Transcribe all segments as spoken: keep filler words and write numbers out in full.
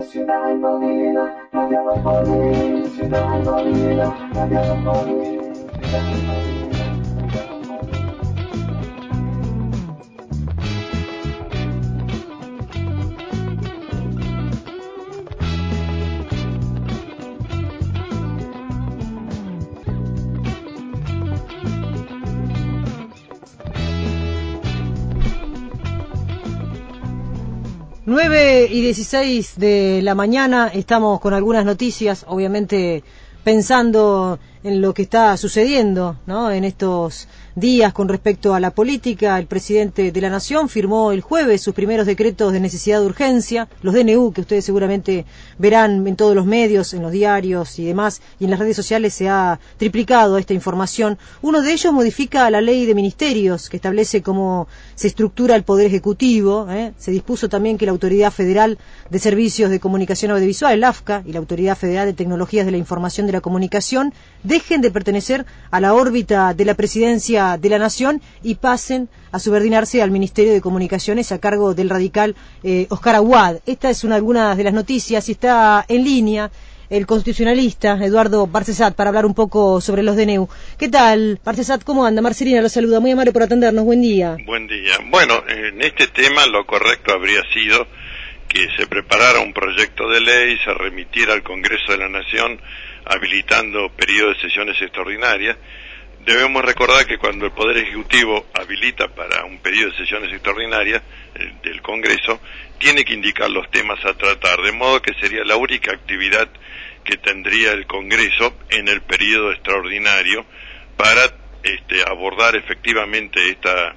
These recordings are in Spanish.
Ciudad movida, cambiamos por vivir. Ciudad movida, cambiamos por vivir. nueve y dieciséis de la mañana, estamos con algunas noticias, obviamente pensando en lo que está sucediendo, ¿no?, en estos días con respecto a la política. El presidente de la Nación firmó el jueves sus primeros decretos de necesidad de urgencia, los D N U, que ustedes seguramente verán en todos los medios, en los diarios y demás, y en las redes sociales se ha triplicado esta información. Uno de ellos modifica la ley de ministerios, que establece cómo se estructura el Poder Ejecutivo, ¿eh? Se dispuso también que la Autoridad Federal de Servicios de Comunicación Audiovisual, el AFCA, y la Autoridad Federal de Tecnologías de la Información y de la Comunicación dejen de pertenecer a la órbita de la Presidencia de la Nación y pasen a subordinarse al Ministerio de Comunicaciones a cargo del radical eh, Oscar Aguad. Esta es una algunas de las noticias y está en línea el constitucionalista Eduardo Barcesat para hablar un poco sobre los D N U. ¿Qué tal, Barcesat? ¿Cómo anda? Marcelina lo saluda, muy amable por atendernos, buen día. Buen día. Bueno, en este tema lo correcto habría sido que se preparara un proyecto de ley, se remitiera al Congreso de la Nación habilitando periodo de sesiones extraordinarias. Debemos recordar que cuando el Poder Ejecutivo habilita para un periodo de sesiones extraordinarias eh, del Congreso, tiene que indicar los temas a tratar, de modo que sería la única actividad que tendría el Congreso en el periodo extraordinario para este, abordar efectivamente esta,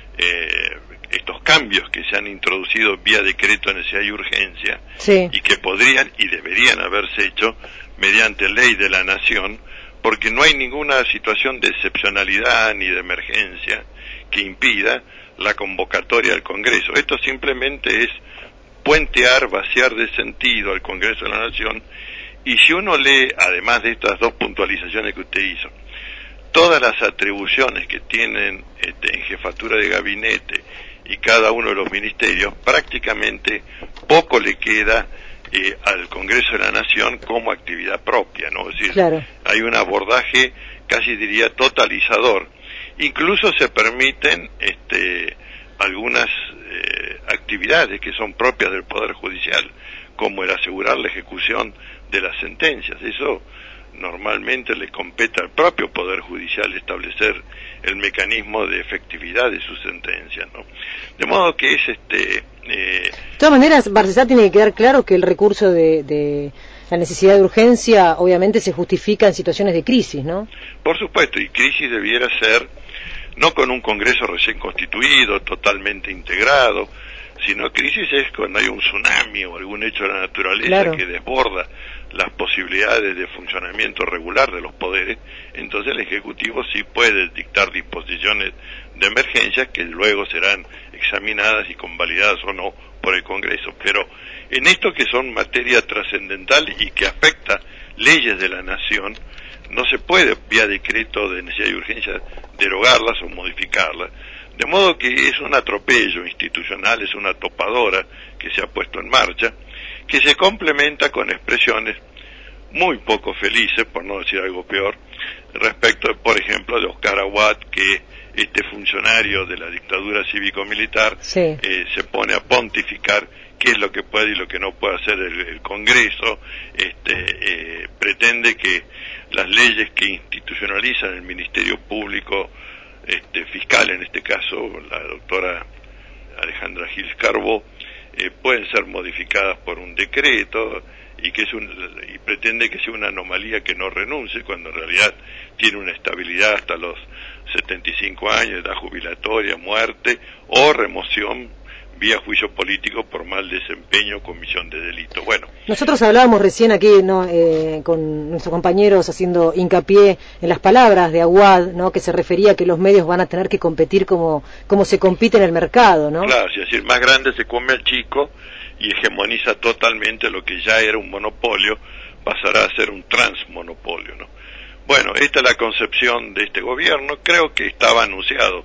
eh, estos cambios que se han introducido vía decreto de necesidad y urgencia, sí, y que podrían y deberían haberse hecho mediante ley de la Nación, porque no hay ninguna situación de excepcionalidad ni de emergencia que impida la convocatoria al Congreso. Esto simplemente es puentear, vaciar de sentido al Congreso de la Nación, y si uno lee, además de estas dos puntualizaciones que usted hizo, todas las atribuciones que tienen este, en jefatura de gabinete y cada uno de los ministerios, prácticamente poco le queda Eh, al Congreso de la Nación como actividad propia, ¿no? Es decir, claro, hay un abordaje casi diría totalizador. Incluso se permiten este, algunas eh, actividades que son propias del Poder Judicial, como el asegurar la ejecución de las sentencias. Eso normalmente le compete al propio Poder Judicial establecer el mecanismo de efectividad de sus sentencias, ¿no? De modo que es este... Eh, de todas maneras, Barcesat, tiene que quedar claro que el recurso de, de la necesidad de urgencia obviamente se justifica en situaciones de crisis, ¿no? Por supuesto, y crisis debiera ser no con un Congreso recién constituido, totalmente integrado, sino crisis es cuando hay un tsunami o algún hecho de la naturaleza, claro, que desborda las posibilidades de funcionamiento regular de los poderes. Entonces el Ejecutivo sí puede dictar disposiciones de emergencia que luego serán examinadas y convalidadas o no por el Congreso. Pero en esto que son materia trascendental y que afecta leyes de la Nación, no se puede vía decreto de necesidad y urgencia derogarlas o modificarlas. De modo que es un atropello institucional, es una topadora que se ha puesto en marcha, que se complementa con expresiones muy poco felices, por no decir algo peor, respecto, por ejemplo, de Oscar Aguad, que este funcionario de la dictadura cívico-militar sí. eh, se pone a pontificar qué es lo que puede y lo que no puede hacer el, el Congreso, este, eh, pretende que las leyes que institucionalizan el Ministerio Público este, fiscal, en este caso la doctora Alejandra Gil Carbó, eh, pueden ser modificadas por un decreto, y que es un, y pretende que sea una anomalía que no renuncie, cuando en realidad tiene una estabilidad hasta los setenta y cinco años, edad jubilatoria, muerte o remoción vía juicio político por mal desempeño o comisión de delito. Bueno, nosotros hablábamos recién aquí, ¿no?, eh, con nuestros compañeros haciendo hincapié en las palabras de Aguad, ¿no?, que se refería a que los medios van a tener que competir como, como se compite en el mercado, ¿no? Claro, es decir, más grande se come al chico y hegemoniza totalmente lo que ya era un monopolio, pasará a ser un transmonopolio, ¿no? Bueno, esta es la concepción de este gobierno. Creo que estaba anunciado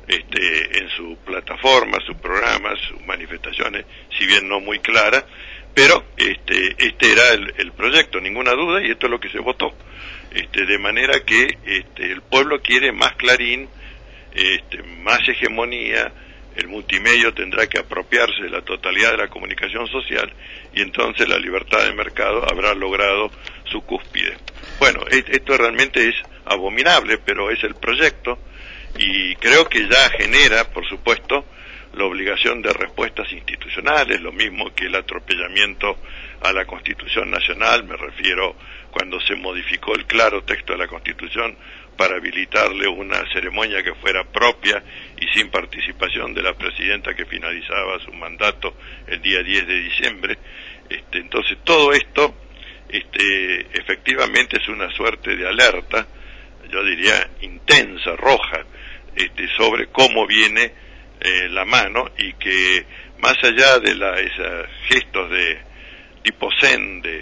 este, en su plataforma, sus programas, sus manifestaciones, si bien no muy claras, pero este, este era el, el proyecto, ninguna duda, y esto es lo que se votó. Este, de manera que este, el pueblo quiere más Clarín, este, más hegemonía, el multimedio tendrá que apropiarse de la totalidad de la comunicación social, y entonces la libertad de mercado habrá logrado su cúspide. Bueno, esto realmente es abominable, pero es el proyecto, y creo que ya genera, por supuesto, la obligación de respuestas institucionales, lo mismo que el atropellamiento a la Constitución Nacional, me refiero cuando se modificó el claro texto de la Constitución para habilitarle una ceremonia que fuera propia y sin participación de la presidenta que finalizaba su mandato el día diez de diciembre. Este, entonces todo esto este, efectivamente es una suerte de alerta, yo diría intensa, roja, este, sobre cómo viene eh, la mano, y que más allá de la, esos gestos de tipo zen, de,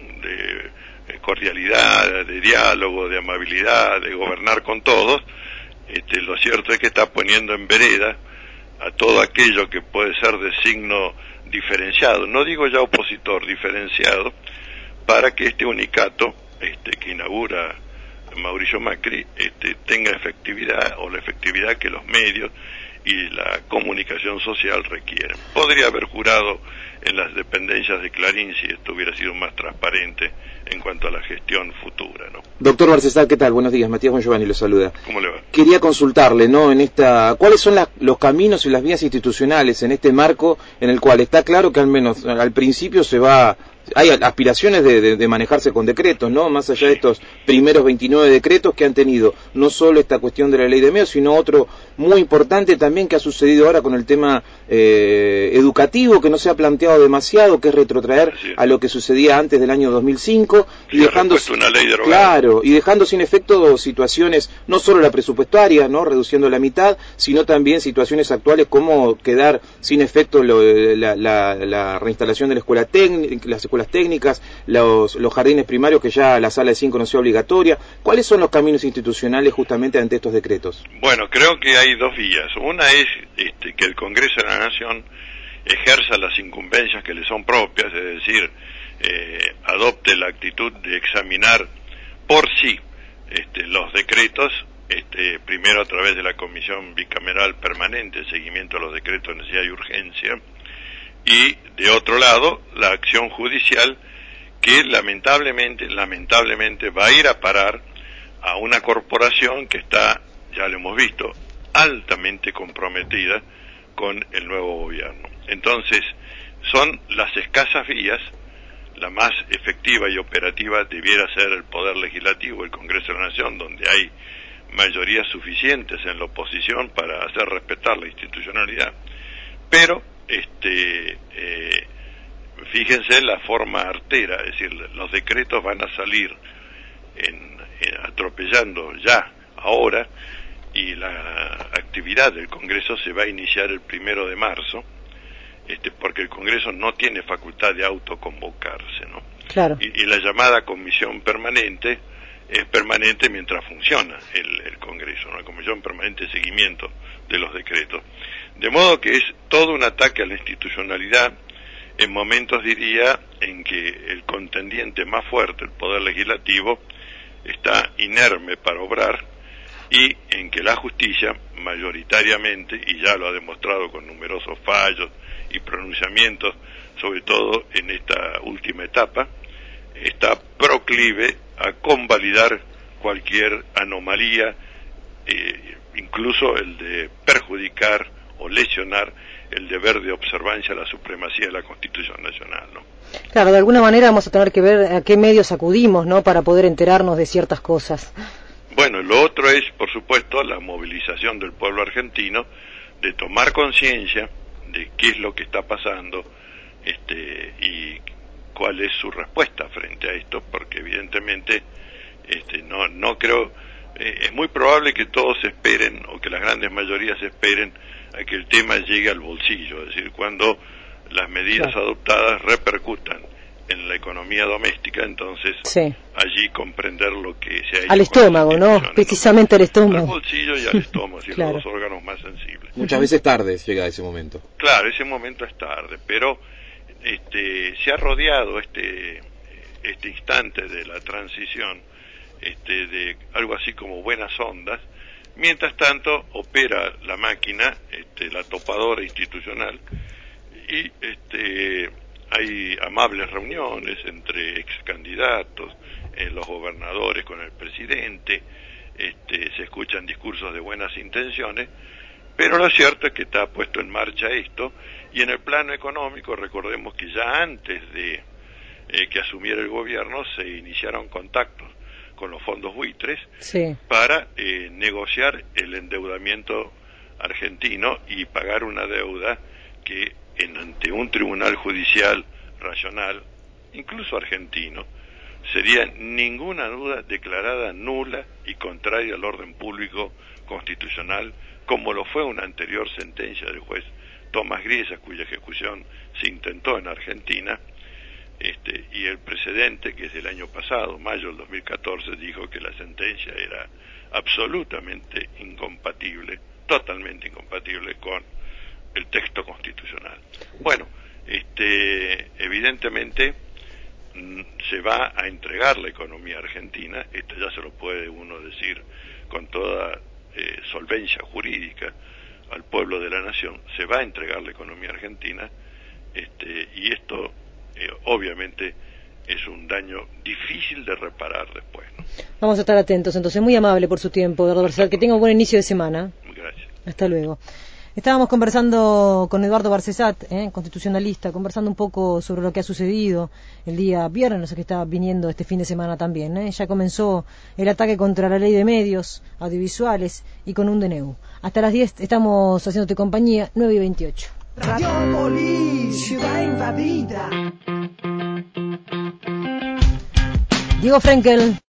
de cordialidad, de diálogo, de amabilidad, de gobernar con todos, este, lo cierto es que está poniendo en vereda a todo aquello que puede ser de signo diferenciado, no digo ya opositor, diferenciado, para que este unicato este, que inaugura Mauricio Macri este, tenga efectividad, o la efectividad que los medios y la comunicación social requieren. Podría haber jurado en las dependencias de Clarín si esto hubiera sido más transparente en cuanto a la gestión futura, ¿no? Doctor Marcesal, ¿qué tal? Buenos días, Matías Bongiovanni lo saluda. ¿Cómo le va? Quería consultarle, ¿no? En esta, ¿cuáles son la, los caminos y las vías institucionales en este marco en el cual está claro que al menos al principio se va, hay aspiraciones de, de, de manejarse con decretos, ¿no? Más allá de estos primeros veintinueve decretos que han tenido no solo esta cuestión de la ley de medios, sino otro muy importante también que ha sucedido ahora con el tema eh, educativo, que no se ha planteado demasiado, que es retrotraer sí. a lo que sucedía antes del año dos mil cinco, y sí, dejando una ley derogada. Claro, y dejando sin efecto situaciones, no solo la presupuestaria, ¿no? Reduciendo la mitad, sino también situaciones actuales como quedar sin efecto lo, la, la, la reinstalación de la escuela técnica, las escuelas técnicas, los, los jardines primarios, que ya la sala de cinco no sea obligatoria. ¿Cuáles son los caminos institucionales justamente ante estos decretos? Bueno, creo que hay dos vías. Una es este, que el Congreso de la Nación ejerza las incumbencias que le son propias, es decir, eh, adopte la actitud de examinar por sí este, los decretos, este, primero a través de la Comisión Bicameral Permanente, seguimiento a los decretos de necesidad y urgencia, y de otro lado la acción judicial, que lamentablemente lamentablemente va a ir a parar a una corporación que está, ya lo hemos visto, altamente comprometida con el nuevo gobierno. Entonces son las escasas vías. La más efectiva y operativa debiera ser el Poder Legislativo, el Congreso de la Nación, donde hay mayorías suficientes en la oposición para hacer respetar la institucionalidad. Pero este eh, fíjense la forma artera, es decir, los decretos van a salir en, en, atropellando ya ahora, y la actividad del Congreso se va a iniciar el primero de marzo, este, porque el Congreso no tiene facultad de autoconvocarse, ¿no? Claro. Y, y la llamada comisión permanente es permanente mientras funciona el, el Congreso, una comisión permanente de seguimiento de los decretos. De modo que es todo un ataque a la institucionalidad, en momentos, diría, en que el contendiente más fuerte, el Poder Legislativo, está inerme para obrar, y en que la justicia, mayoritariamente, y ya lo ha demostrado con numerosos fallos y pronunciamientos, sobre todo en esta última etapa, está proclive a convalidar cualquier anomalía, eh, incluso el de perjudicar o lesionar el deber de observancia a la supremacía de la Constitución Nacional, ¿no? Claro, de alguna manera vamos a tener que ver a qué medios acudimos, ¿no?, para poder enterarnos de ciertas cosas. Bueno, lo otro es, por supuesto, la movilización del pueblo argentino, de tomar conciencia de qué es lo que está pasando, este, y cuál es su respuesta frente a esto, porque evidentemente este, no, no creo, eh, es muy probable que todos esperen, o que las grandes mayorías esperen, a que el tema llegue al bolsillo, es decir, cuando las medidas claro. adoptadas repercutan en la economía doméstica, entonces sí. allí comprender lo que se ha hecho. Al estómago, ¿no? Precisamente al estómago. Al bolsillo y al estómago, y claro. los órganos más sensibles. Muchas veces tarde llega ese momento. Claro, ese momento es tarde, pero este, se ha rodeado este, este instante de la transición este, de algo así como buenas ondas. Mientras tanto opera la máquina, este, la topadora institucional, y este, hay amables reuniones entre ex candidatos, eh, los gobernadores con el presidente, este, se escuchan discursos de buenas intenciones, pero lo cierto es que está puesto en marcha esto, y en el plano económico recordemos que ya antes de eh, que asumiera el gobierno se iniciaron contactos con los fondos buitres sí. para eh, negociar el endeudamiento argentino y pagar una deuda que en, ante un tribunal judicial racional, incluso argentino, sería ninguna duda declarada nula y contraria al orden público constitucional, como lo fue una anterior sentencia del juez Tomás Griesa, cuya ejecución se intentó en Argentina. Este, y el precedente, que es del año pasado, mayo del dos mil catorce, dijo que la sentencia era absolutamente incompatible, totalmente incompatible con el texto constitucional. Bueno, este, evidentemente mm, se va a entregar la economía argentina, esto ya se lo puede uno decir con toda eh, solvencia jurídica al pueblo de la nación, se va a entregar la economía argentina, este, y esto Eh, obviamente es un daño difícil de reparar después, ¿no? Vamos a estar atentos, entonces, muy amable por su tiempo, Eduardo Barcesat, que tenga un buen inicio de semana. Gracias. Hasta luego. Estábamos conversando con Eduardo Barcesat, eh, constitucionalista, conversando un poco sobre lo que ha sucedido el día viernes, que está viniendo este fin de semana también. Eh. Ya comenzó el ataque contra la ley de medios audiovisuales y con un D N U. Hasta las diez estamos haciéndote compañía, nueve y veintiocho. Radiópolis, ciudad invadida. Diego Frenkel.